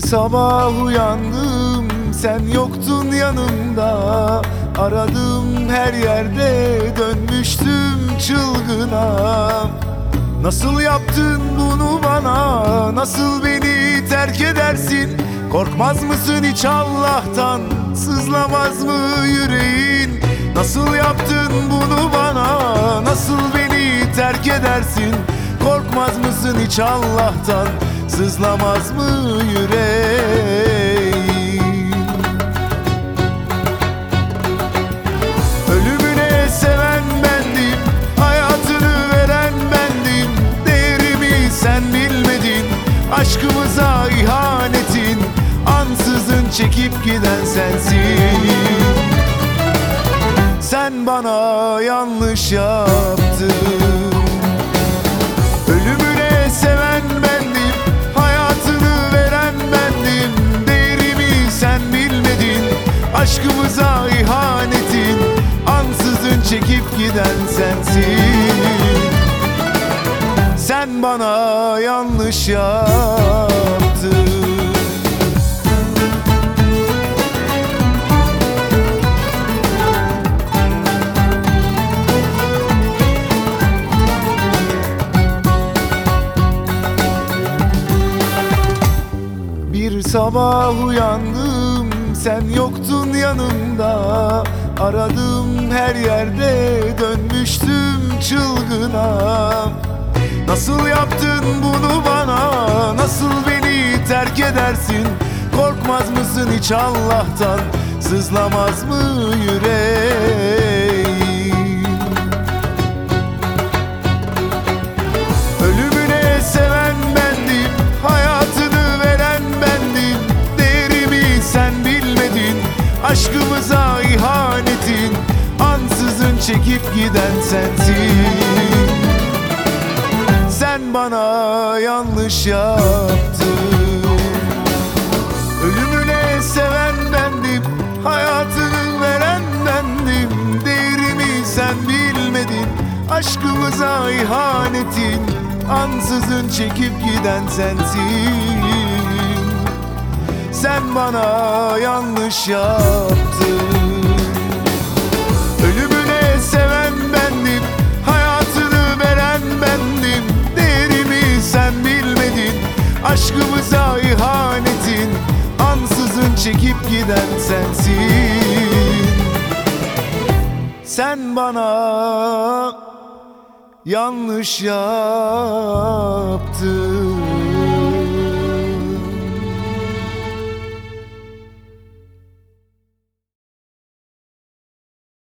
sabah uyandım, sen yoktun yanımda. Aradım her yerde, dönmüştüm çılgına. Nasıl yaptın bunu bana, nasıl beni terk edersin? Korkmaz mısın hiç Allah'tan, sızlamaz mı yüreğin? Nasıl yaptın bunu bana, nasıl beni terk edersin? Korkmaz mısın hiç Allah'tan, sızlamaz mı yüreğin? Ölümüne seven bendim, hayatını veren bendim. Değerimi sen bilmedin, aşkımıza ihanetin. Ansızın çekip giden sensin. Sen bana yanlış yaptın. Ölümüne seven bendim, hayatını veren bendim. Değerimi sen bilmedin, aşkımıza ihanetin. Ansızın çekip giden sensin. Sen bana yanlış yaptın. Bir sabah uyandım, sen yoktun yanımda. Aradım her yerde, dönmüştüm çılgına. Nasıl yaptın bunu bana, nasıl beni terk edersin? Korkmaz mısın hiç Allah'tan, sızlamaz mı yüreğin? Ölümüne seven bendim, hayatını veren bendim. Değerimi sen bilmedin, aşkımıza ihanetin. Ansızın çekip giden sensin. Sen bana yanlış yaptın. Ölümüne seven bendim, hayatını veren bendim. Değerimi sen bilmedin, aşkımıza ihanetin. Ansızın çekip giden sensin. Sen bana yanlış yaptın. Ölümüne seven bendim, hayatını veren bendim. Değerimi sen bilmedin, aşkımıza ihanetin. Ansızın çekip giden sensin. Sen bana yanlış yaptın.